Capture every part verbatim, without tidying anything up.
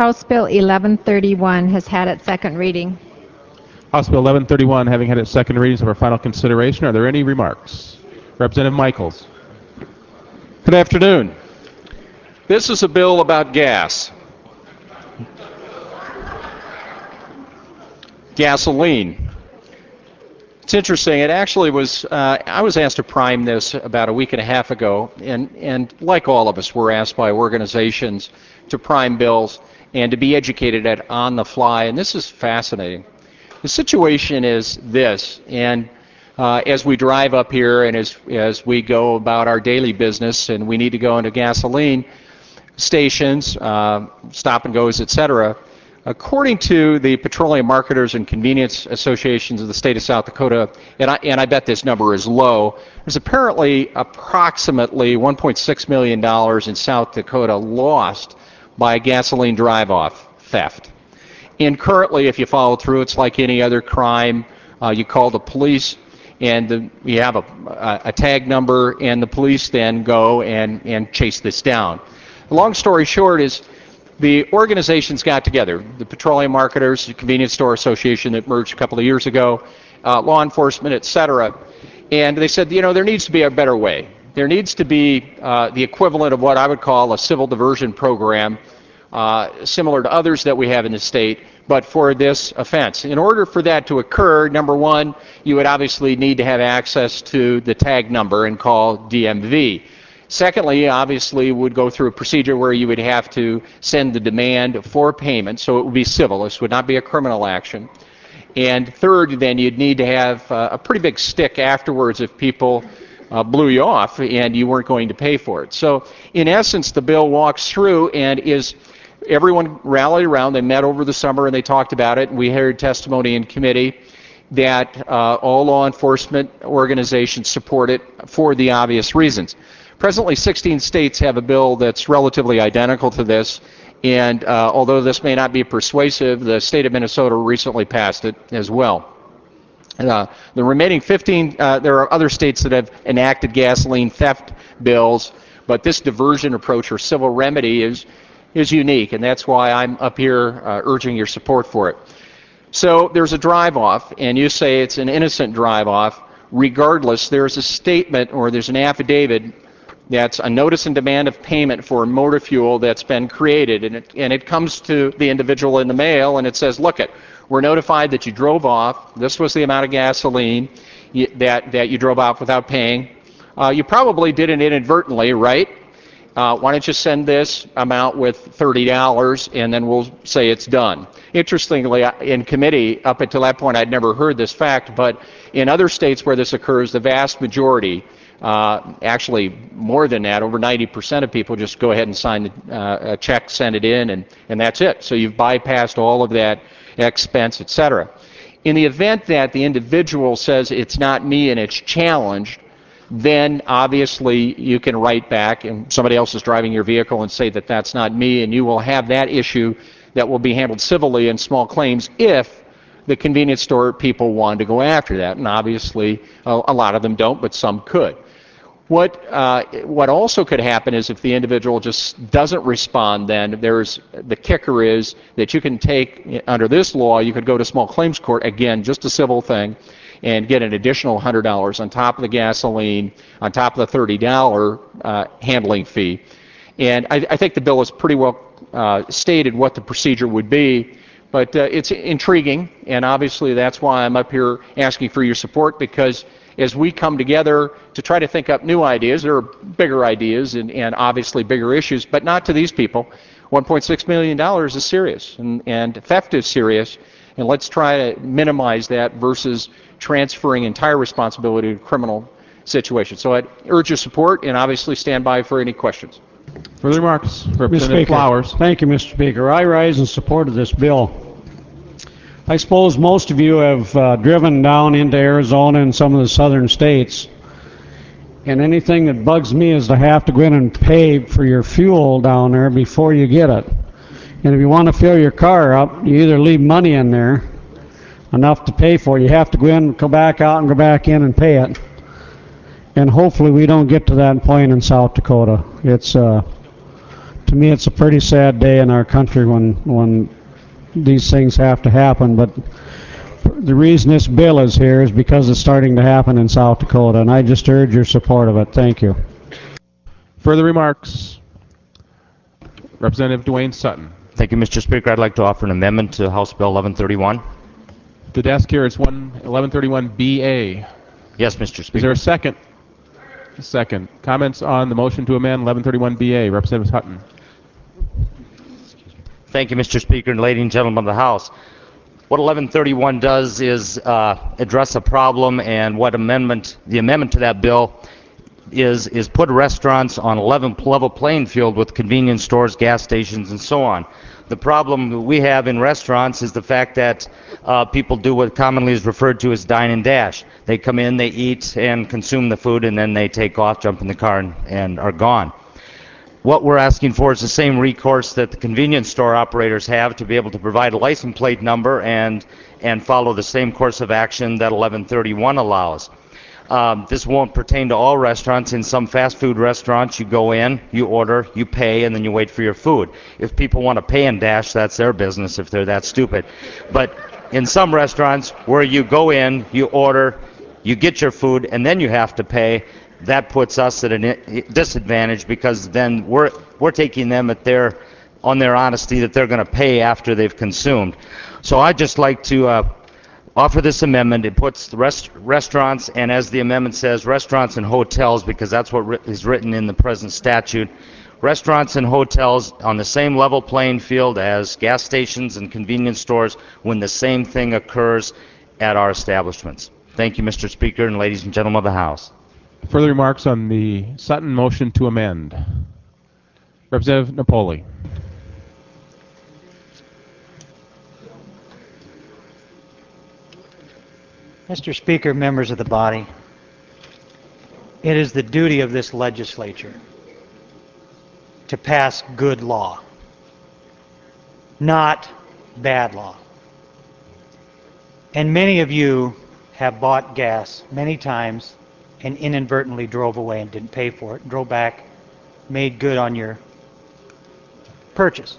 House Bill eleven thirty-one has had its second reading. House Bill eleven thirty-one having had its second reading for final consideration. Are there any remarks? Representative Michaels. Good afternoon. This is a bill about gas. Gasoline. It's interesting. It actually was, uh, I was asked to prime this about a week and a half ago, and, and like all of us, we're asked by organizations to prime bills and to be educated at on the fly, and this is fascinating. The situation is this, and uh, as we drive up here and as, as we go about our daily business and we need to go into gasoline stations, uh, stop and goes, et cetera, according to the Petroleum Marketers and Convenience Associations of the state of South Dakota, and I, and I bet this number is low, there's apparently approximately one point six million dollars in South Dakota lost by gasoline drive-off theft. And currently, if you follow through, it's like any other crime. Uh, you call the police, and the, you have a, a, a tag number, and the police then go and, and chase this down. The long story short is the organizations got together, the Petroleum Marketers, the Convenience Store Association that merged a couple of years ago, uh, law enforcement, et cetera, and they said, you know, there needs to be a better way. There needs to be uh, the equivalent of what I would call a civil diversion program, uh, similar to others that we have in the state, but for this offense. In order for that to occur, number one, you would obviously need to have access to the tag number and call D M V. Secondly, obviously, would go through a procedure where you would have to send the demand for payment, so it would be civil. This would not be a criminal action. And third, then you'd need to have uh, a pretty big stick afterwards if people uh, blew you off and you weren't going to pay for it. So in essence, the bill walks through and is everyone rallied around. They met over the summer and they talked about it. We heard testimony in committee that uh, all law enforcement organizations support it for the obvious reasons. Presently, sixteen states have a bill that's relatively identical to this, and uh, although this may not be persuasive, the state of Minnesota recently passed it as well. Uh, the remaining fifteen, uh, there are other states that have enacted gasoline theft bills, but this diversion approach or civil remedy is, is unique, and that's why I'm up here uh, urging your support for it. So there's a drive-off, and you say it's an innocent drive-off. Regardless, there's a statement or there's an affidavit that's a notice and demand of payment for motor fuel that's been created, and it, and it comes to the individual in the mail, and it says, look it, we're notified that you drove off, this was the amount of gasoline you, that, that you drove off without paying. Uh, you probably did it inadvertently, right? Uh, why don't you send this amount with thirty dollars, and then we'll say it's done. Interestingly, in committee, up until that point, I'd never heard this fact, but in other states where this occurs, the vast majority, Uh, actually more than that, over ninety percent of people just go ahead and sign uh, a check, send it in, and, and that's it. So you've bypassed all of that expense, et cetera. In the event that the individual says it's not me and it's challenged, then obviously you can write back and somebody else is driving your vehicle and say that that's not me, and you will have that issue that will be handled civilly in small claims if the convenience store people want to go after that. And obviously a, a lot of them don't, but some could. What, uh, what also could happen is if the individual just doesn't respond, then there's, the kicker is that you can take, under this law, you could go to small claims court, again, just a civil thing, and get an additional one hundred dollars on top of the gasoline, on top of the thirty dollars uh, handling fee. And I, I think the bill has pretty well uh, stated what the procedure would be, but uh, it's intriguing, and obviously that's why I'm up here asking for your support, because as we come together to try to think up new ideas, there are bigger ideas and, and obviously bigger issues, but not to these people. one point six million dollars is serious, and, and theft is serious, and let's try to minimize that versus transferring entire responsibility to criminal situations. So I'd urge your support and obviously stand by for any questions. Further remarks? Representative Flowers. Thank you, Mister Speaker. I rise in support of this bill. I suppose most of you have uh, driven down into Arizona and some of the southern states, and anything that bugs me is to have to go in and pay for your fuel down there before you get it. And if you want to fill your car up, you either leave money in there, enough to pay for it. You have to go in, go back out, and go back in and pay it. And hopefully we don't get to that point in South Dakota. It's, uh, to me, it's a pretty sad day in our country when when these things have to happen. But the reason this bill is here is because it's starting to happen in South Dakota, and I just urge your support of it. Thank you. Further remarks? Representative Dwayne Sutton. Thank you, Mister Speaker. I'd like to offer an amendment to House Bill eleven thirty-one. The desk here is eleven thirty-one B A. Yes, Mister Speaker. Is there a second? A second. Comments on the motion to amend eleven thirty-one B A. Representative Hutton. Thank you, Mister Speaker, and ladies and gentlemen of the House. What eleven thirty-one does is uh, address a problem, and what amendment, the amendment to that bill is is put restaurants on a level playing field with convenience stores, gas stations, and so on. The problem we have in restaurants is the fact that uh, people do what commonly is referred to as dine and dash. They come in, they eat and consume the food, and then they take off, jump in the car, and, and are gone. What we're asking for is the same recourse that the convenience store operators have to be able to provide a license plate number and and follow the same course of action that eleven thirty-one allows. Um, this won't pertain to all restaurants. In some fast food restaurants, you go in, you order, you pay, and then you wait for your food. If people want to pay and dash, that's their business if they're that stupid. But in some restaurants where you go in, you order, you get your food, and then you have to pay, that puts us at a disadvantage because then we're we're taking them at their on their honesty that they're going to pay after they've consumed. So I'd just like to uh, offer this amendment. It puts the rest, restaurants, and as the amendment says, restaurants and hotels, because that's what ri- is written in the present statute, restaurants and hotels on the same level playing field as gas stations and convenience stores when the same thing occurs at our establishments. Thank you, Mister Speaker, and ladies and gentlemen of the House. Further remarks on the Sutton motion to amend? Representative Napoli. Mister Speaker, members of the body, it is the duty of this legislature to pass good law, not bad law. And many of you have bought gas many times and inadvertently drove away and didn't pay for it, drove back, made good on your purchase.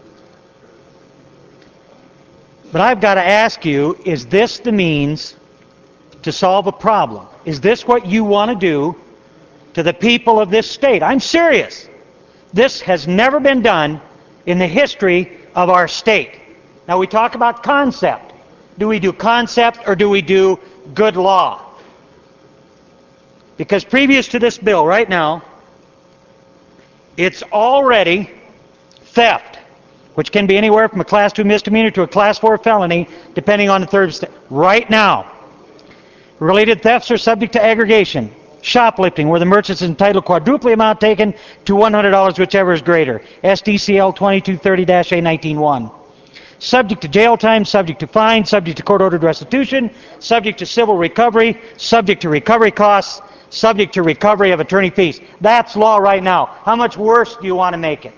But I've got to ask you, is this the means to solve a problem? Is this what you want to do to the people of this state? I'm serious. This has never been done in the history of our state. Now we talk about concept. Do we do concept or do we do good law? Because previous to this bill right now, it's already theft, which can be anywhere from a class two misdemeanor to a class four felony, depending on the third step. Right now, related thefts are subject to aggregation. Shoplifting, where the merchant is entitled to quadruple amount taken to one hundred dollars, whichever is greater. S D C L twenty-two thirty A nineteen one. Subject to jail time, subject to fine, subject to court-ordered restitution, subject to civil recovery, subject to recovery costs, subject to recovery of attorney fees. That's law right now. How much worse do you want to make it?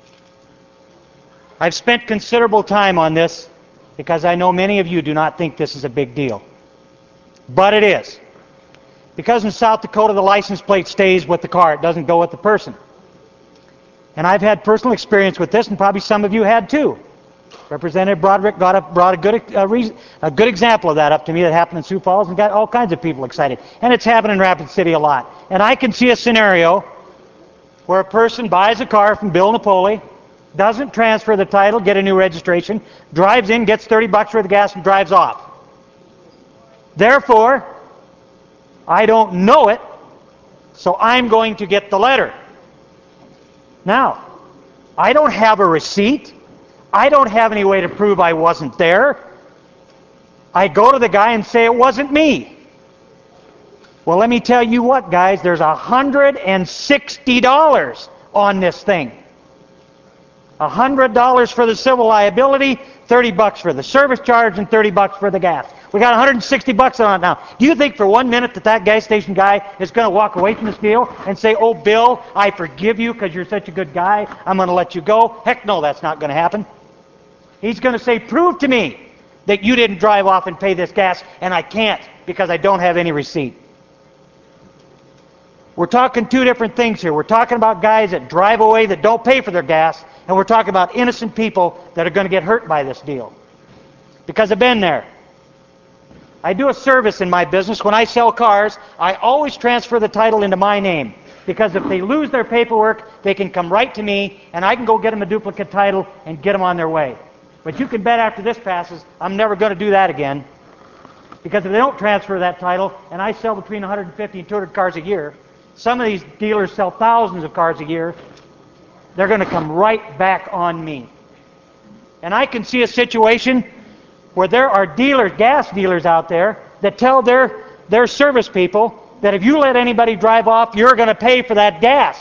I've spent considerable time on this because I know many of you do not think this is a big deal. But it is. Because in South Dakota the license plate stays with the car, it doesn't go with the person. And I've had personal experience with this, and probably some of you had too. Representative Broderick got a, brought a good, uh, reason, a good example of that up to me that happened in Sioux Falls and got all kinds of people excited. And it's happened in Rapid City a lot. And I can see a scenario where a person buys a car from Bill Napoli, doesn't transfer the title, get a new registration, drives in, gets thirty bucks for the gas, and drives off. Therefore, I don't know it, so I'm going to get the letter. Now, I don't have a receipt. I don't have any way to prove I wasn't there. I go to the guy and say it wasn't me. Well, let me tell you what, guys, there's one hundred sixty dollars on this thing. one hundred dollars for the civil liability, thirty bucks for the service charge, and thirty bucks for the gas. We got one hundred sixty bucks on it now. Do you think for one minute that that gas station guy is going to walk away from this deal and say, "Oh, Bill, I forgive you because you're such a good guy. I'm going to let you go"? Heck no, that's not going to happen. He's going to say, "Prove to me that you didn't drive off and pay this gas," and I can't because I don't have any receipt. We're talking two different things here. We're talking about guys that drive away that don't pay for their gas, and we're talking about innocent people that are going to get hurt by this deal. Because I've been there. I do a service in my business. When I sell cars, I always transfer the title into my name. Because if they lose their paperwork, they can come right to me, and I can go get them a duplicate title and get them on their way. But you can bet after this passes, I'm never going to do that again. Because if they don't transfer that title, and I sell between one hundred fifty and two hundred cars a year, some of these dealers sell thousands of cars a year, they're going to come right back on me. And I can see a situation where there are dealers, gas dealers out there, that tell their, their service people that if you let anybody drive off, you're going to pay for that gas.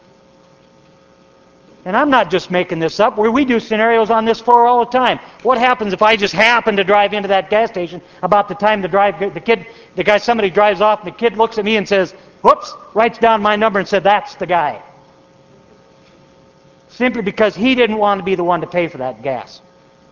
And I'm not just making this up. We do scenarios on this floor all the time. What happens if I just happen to drive into that gas station about the time the drive, the kid, the guy, somebody drives off, and the kid looks at me and says, whoops, writes down my number and said, that's the guy. Simply because he didn't want to be the one to pay for that gas.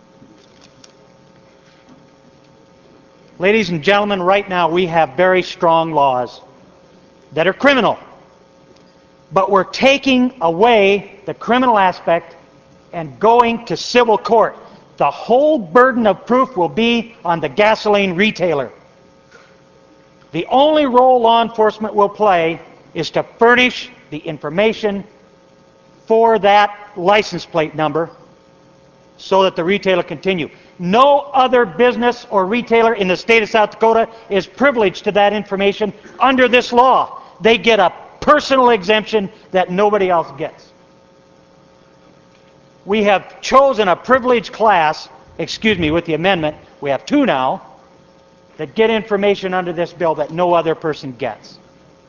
Ladies and gentlemen, right now we have very strong laws that are criminal. But we're taking away the criminal aspect and going to civil court. The whole burden of proof will be on the gasoline retailer. The only role law enforcement will play is to furnish the information for that license plate number so that the retailer continue. No other business or retailer in the state of South Dakota is privileged to that information under this law. They get a personal exemption that nobody else gets. We have chosen a privileged class, excuse me, with the amendment, we have two now, that get information under this bill that no other person gets,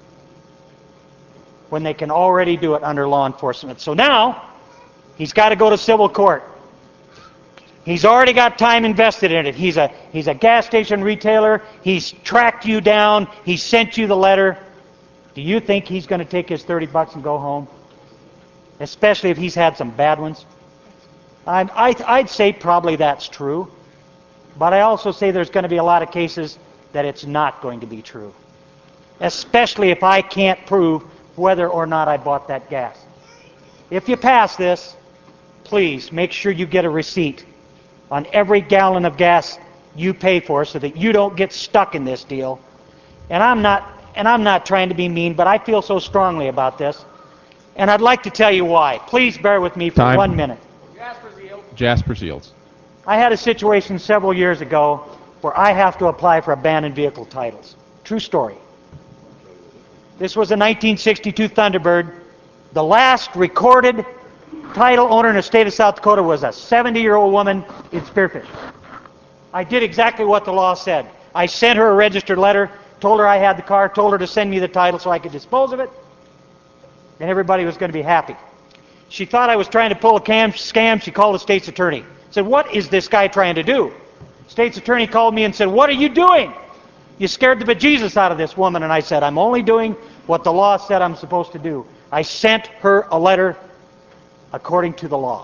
when they can already do it under law enforcement. So now, he's got to go to civil court. He's already got time invested in it. He's a, he's a gas station retailer. He's tracked you down. He sent you the letter. Do you think he's going to take his thirty bucks and go home? Especially if he's had some bad ones? I'm, I, I'd say probably that's true. But I also say there's going to be a lot of cases that it's not going to be true. Especially if I can't prove whether or not I bought that gas. If you pass this, please make sure you get a receipt on every gallon of gas you pay for so that you don't get stuck in this deal. And I'm not and I'm not trying to be mean, but I feel so strongly about this. And I'd like to tell you why. Please bear with me for Time. one minute. Jasper Seals. I had a situation several years ago where I have to apply for abandoned vehicle titles. True story. This was a nineteen sixty-two Thunderbird. The last recorded title owner in the state of South Dakota was a seventy-year-old woman in Spearfish. I did exactly what the law said. I sent her a registered letter, told her I had the car, told her to send me the title so I could dispose of it, and everybody was going to be happy. She thought I was trying to pull a cam scam. She called the state's attorney. Said, what is this guy trying to do? State's attorney called me and said, what are you doing? You scared the bejesus out of this woman. And I said, I'm only doing what the law said I'm supposed to do. I sent her a letter according to the law.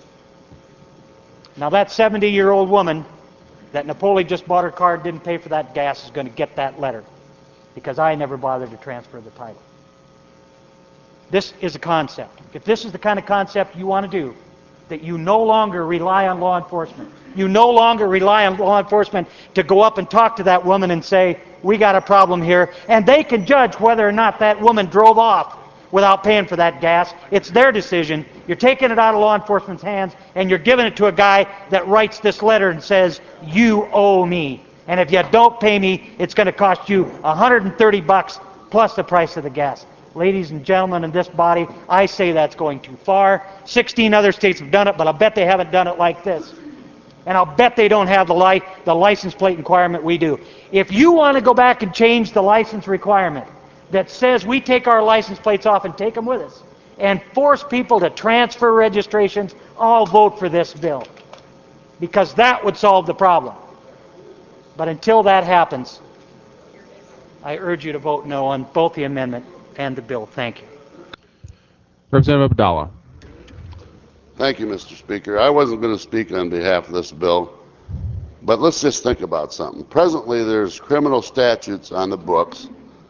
Now that seventy-year-old woman that Napoli just bought her car and didn't pay for that gas is going to get that letter because I never bothered to transfer the title. This is a concept. If this is the kind of concept you want to do, that you no longer rely on law enforcement. You no longer rely on law enforcement to go up and talk to that woman and say, we got a problem here, and they can judge whether or not that woman drove off without paying for that gas. It's their decision. You're taking it out of law enforcement's hands, and you're giving it to a guy that writes this letter and says, you owe me. And if you don't pay me, it's going to cost you one hundred thirty bucks plus the price of the gas. Ladies and gentlemen in this body, I say that's going too far. sixteen other states have done it, but I'll bet they haven't done it like this. And I'll bet they don't have the, li the license plate requirement we do. If you want to go back and change the license requirement that says we take our license plates off and take them with us and force people to transfer registrations, I'll vote for this bill. Because that would solve the problem. But until that happens, I urge you to vote no on both the amendment and the bill. Thank you. Representative Abdallah. Thank you, Mister Speaker. I wasn't going to speak on behalf of this bill, but let's just think about something. Presently, there's criminal statutes on the books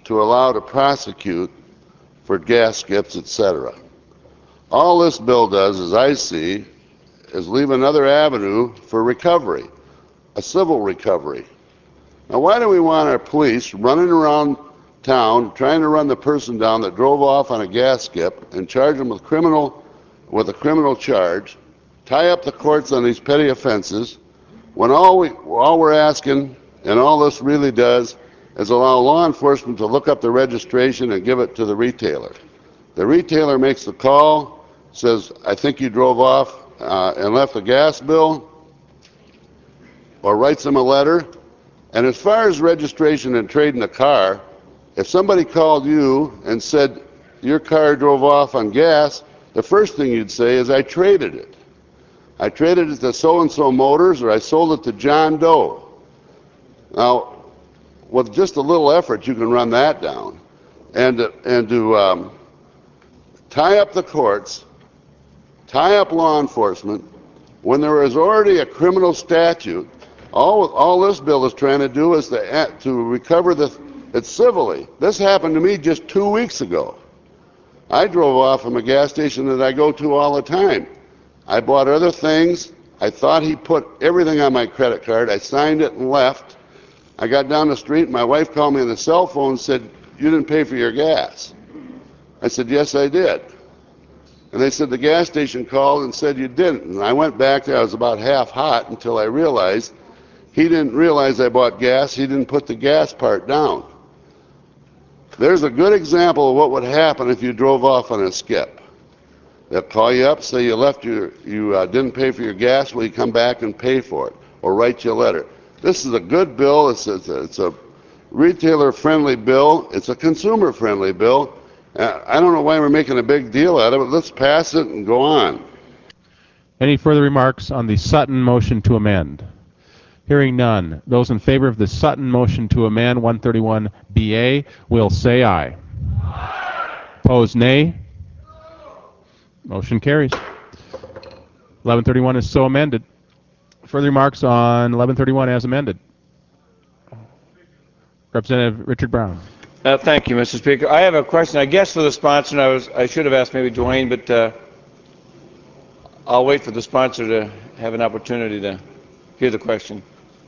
to allow to prosecute for gas skips, et cetera. All this bill does, as I see, is leave another avenue for recovery, a civil recovery. Now, why do we want our police running around town trying to run the person down that drove off on a gas skip and charge them with criminal, with a criminal charge, tie up the courts on these petty offenses, when all, we, all we're asking, and all this really does, is allow law enforcement to look up the registration and give it to the retailer. The retailer makes the call, says, I think you drove off uh, and left a gas bill, or writes them a letter. And as far as registration and trading a car, if somebody called you and said your car drove off on gas, the first thing you'd say is, I traded it. I traded it to so-and-so Motors, or I sold it to John Doe. Now, with just a little effort, you can run that down. And, and to um, tie up the courts, tie up law enforcement, when there is already a criminal statute, all, all this bill is trying to do is to, to recover the, it civilly. This happened to me just two weeks ago. I drove off from a gas station that I go to all the time. I bought other things. I thought he put everything on my credit card. I signed it and left. I got down the street, and my wife called me on the cell phone and said, you didn't pay for your gas. I said, yes, I did. And they said, the gas station called and said you didn't. And I went back there. I was about half hot until I realized he didn't realize I bought gas. He didn't put the gas part down. There's a good example of what would happen if you drove off on a skip. They'll call you up, say you left your, you uh, didn't pay for your gas. Will you come back and pay for it, or write you a letter? This is a good bill. It's a, it's a, it's a retailer-friendly bill. It's a consumer-friendly bill. Uh, I don't know why we're making a big deal out of it. Let's pass it and go on. Any further remarks on the Sutton motion to amend? Hearing none. Those in favor of the Sutton motion to amend one thirty-one B A will say aye. Aye. Opposed, nay. Motion carries. eleven thirty-one is so amended. Further remarks on eleven thirty-one as amended? Representative Richard Brown. Uh, thank you, Mister Speaker. I have a question, I guess, for the sponsor, and I, was, I should have asked maybe Dwayne, but uh, I'll wait for the sponsor to have an opportunity to hear the question.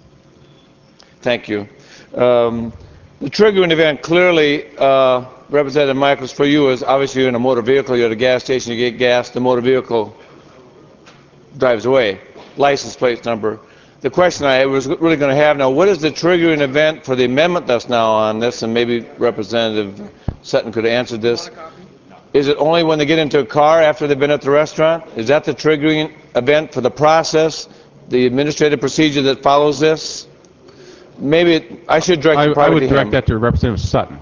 Thank you. Um, the triggering event clearly, uh, Representative Michaels, for you is obviously you're in a motor vehicle, you're at a gas station, you get gas, the motor vehicle drives away. License plate number. The question I was really going to have now, what is the triggering event for the amendment that's now on this, and maybe Representative Sutton could answer this. Is it only when they get into a car after they've been at the restaurant? Is that the triggering event for the process, the administrative procedure that follows this? Maybe it, I should direct I, you I would to direct him. that to Representative Sutton.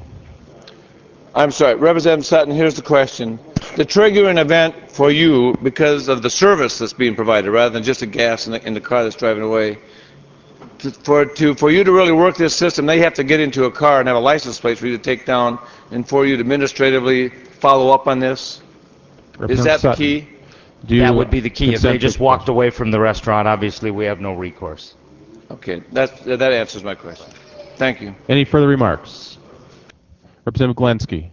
I'm sorry, Representative Sutton, here's the question. The triggering event for you, because of the service that's being provided, rather than just a gas in the, in the car that's driving away, to, for, to, for you to really work this system, they have to get into a car and have a license plate for you to take down, and for you to administratively follow up on this? Is that the key? Do you That would be the key. If they consent just to- walked away from the restaurant, obviously we have no recourse. Okay, that, that answers my question. Thank you. Any further remarks? Representative Galensky.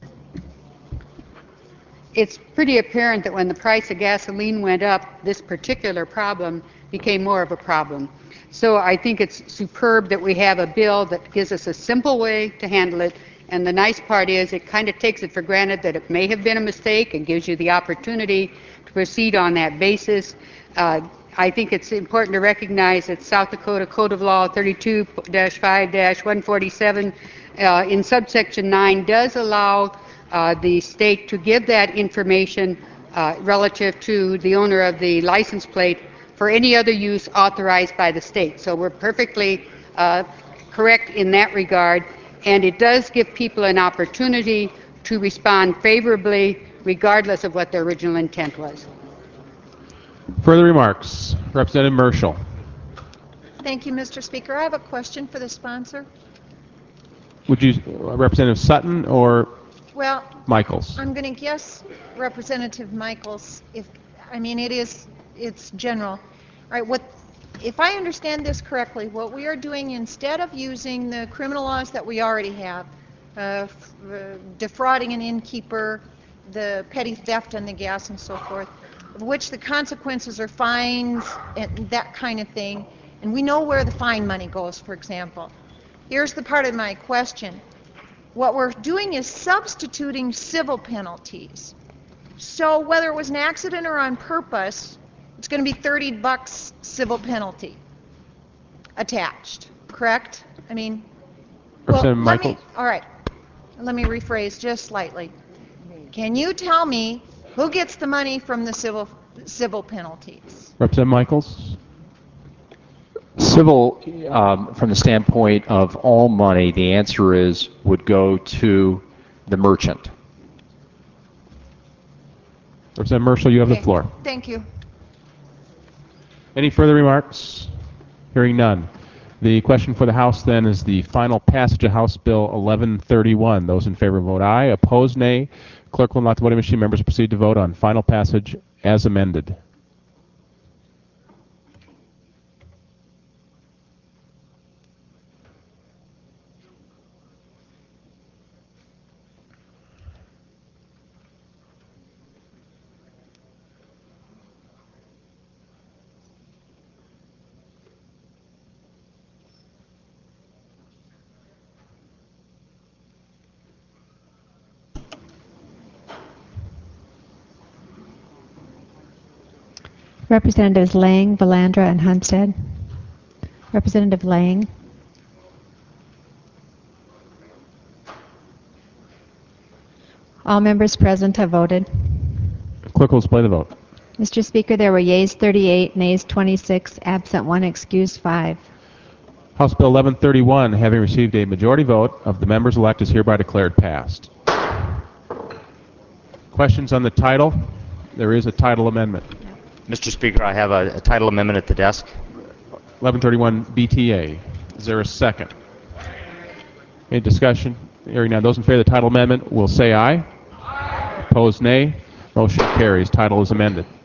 It's pretty apparent that when the price of gasoline went up, this particular problem became more of a problem. So I think it's superb that we have a bill that gives us a simple way to handle it. And the nice part is it kind of takes it for granted that it may have been a mistake and gives you the opportunity to proceed on that basis. Uh, I think it's important to recognize that South Dakota Code of Law thirty-two dash five dash one forty-seven uh, in subsection nine does allow uh, the state to give that information uh, relative to the owner of the license plate for any other use authorized by the state. So we're perfectly uh, correct in that regard, and it does give people an opportunity to respond favorably regardless of what their original intent was. Further remarks? Representative Merschel. Thank you, Mister Speaker. I have a question for the sponsor. Would you, uh, Representative Sutton or Well, Michaels? I'm going to guess Representative Michaels. If I mean, it is, it's general. All right. What, if I understand this correctly, what we are doing instead of using the criminal laws that we already have, uh, f- uh, defrauding an innkeeper, the petty theft on the gas and so forth, of which the consequences are fines and that kind of thing. And we know where the fine money goes, for example. Here's the part of my question. What we're doing is substituting civil penalties. So whether it was an accident or on purpose, it's going to be thirty bucks civil penalty attached, correct? I mean, well, Representative let me, Michaels? all right, let me rephrase just slightly. Can you tell me who gets the money from the civil civil penalties? Representative Michaels? Civil, um, from the standpoint of all money, the answer is would go to the merchant. Representative Marshall, you have Okay, the floor. Thank you. Any further remarks? Hearing none. The question for the House then is the final passage of House Bill eleven thirty-one. Those in favor vote aye. Opposed, nay. Clerk will unlock the voting machine. Members proceed to vote on final passage as amended. Representatives Lang, Valandra, and Hunstead. Representative Lang. All members present have voted. Clerk will display the vote. Mister Speaker, there were yeas thirty-eight, nays twenty-six, absent one, excused five. House Bill eleven thirty-one, having received a majority vote of the members elect, is hereby declared passed. Questions on the title? There is a title amendment. Mister Speaker, I have a, a title amendment at the desk. eleven thirty-one B T A. Is there a second? Any discussion? Hearing none. Those in favor of the title amendment will say aye. Aye. Opposed, nay. Motion carries. Title is amended.